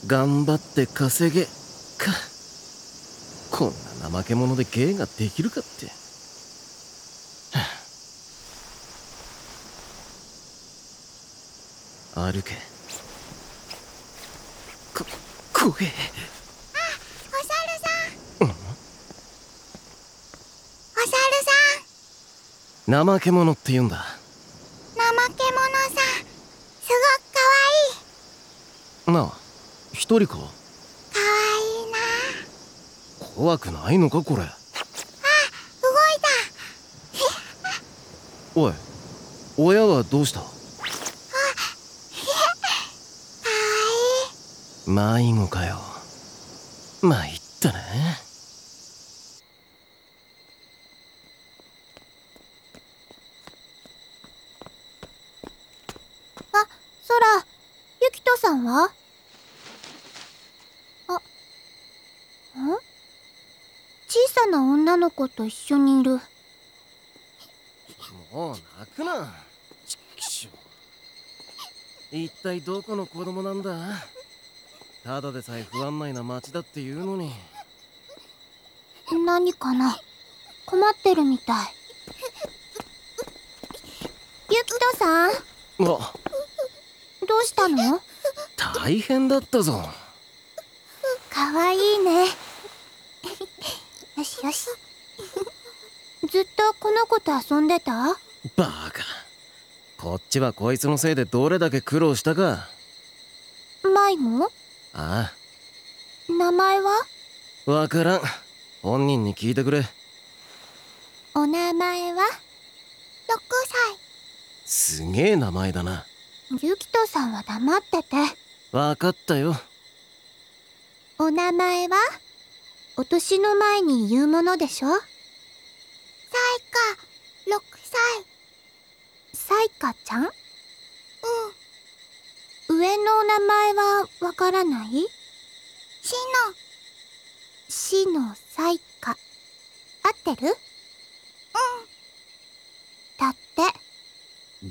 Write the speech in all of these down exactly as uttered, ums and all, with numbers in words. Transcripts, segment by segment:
頑張って稼げか。こんな怠け者で芸ができるかって。はあ、歩け。こ怖え。 あ、お猿さん、うん、お猿さん、怠け者って言うんだ。 怠け者さん、すごくかわいい。 なあ、一人か。 かわいいな。 怖くないのかこれ。あ、 動いた。 おい、親はどうした。 あ、かわいい。 迷子かよ。参ったな。 あ、そら、ゆきとさんは？あ、ん？小さな女の子と一緒にいる。 もう泣くな。ちっきしょ。一体どこの子供なんだ。ただでさえ不案内な町だっていうのに。 何かな、困ってるみたい。ゆきとさん、 あ、 どうしたの？ 大変だったぞ。 かわいいね。よしよし。ずっとこの子と遊んでた？ バカ。こっちはこいつのせいでどれだけ苦労したか。 迷子？ ああ。名前は？ わからん。本人に聞いてくれ。 お名前は？ろくさい。 すげえ名前だな。 ゆきとさんは黙ってて。 わかったよ。 お名前は？お年の前に言うものでしょ？さいか、ろくさい。さいかちゃん？うん。上のお名前はわからない？しの。しのさいか。合ってる？うん。だって。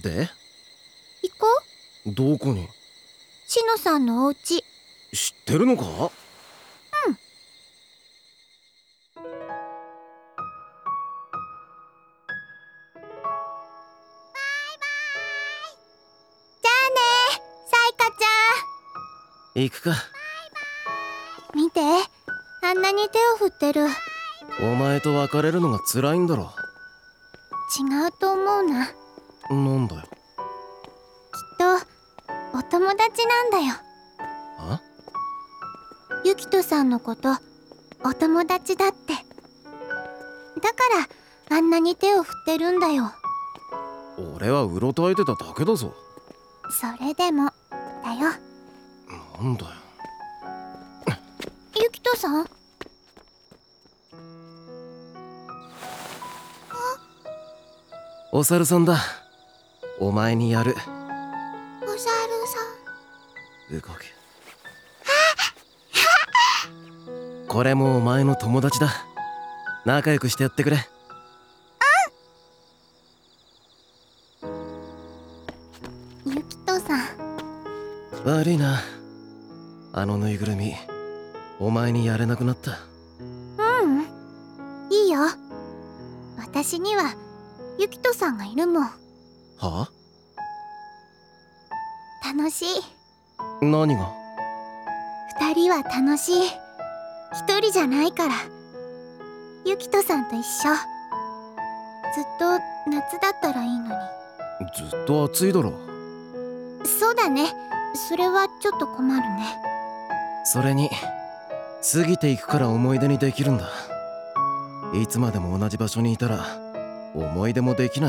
で、 行こう。どこに？ しのさんのお家。 知ってるのか？うん。行くか。 見て、あんなに手を振ってる。 お前と別れるのが辛いんだろ。 違うと思うな。 なんだよ。 きっとお友達なんだよ。 あ？ ゆきとさんのことお友達だって。だからあんなに手を振ってるんだよ。 俺はうろたえてただけだぞ。 それでもだよ。 なんだよ。 ゆきとさん？ お猿さんだ。お前にやる。 お猿さん。動け。これもお前の友達だ。仲良くしてやってくれ。 うん。ゆきとさん。 悪いな。あのぬいぐるみお前にやれなくなった。 ううん、いいよ。私にはゆきとさんがいるもん。 はあ？ 楽しい。 何が？ 二人は楽しい。一人じゃないから。ゆきとさんと一緒。ずっと夏だったらいいのに。 ずっと暑いだろ。 そうだね。それはちょっと困るね。 それに過ぎていくから思い出にできるんだ。いつまでも同じ場所にいたら思い出もできない。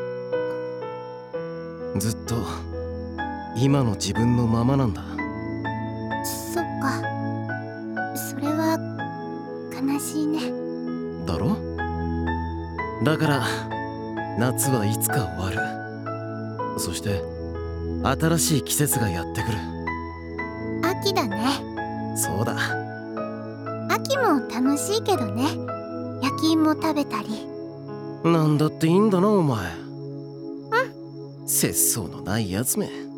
ずっと今の自分のままなんだ。 そっか。それは悲しいね。 だろ？だから夏はいつか終わる。そして新しい季節がやってくる。 秋だね。 そうだ。 秋も楽しいけどね。焼き芋食べたり。 なんだっていいんだなお前。 うん。 節操のないやつめ。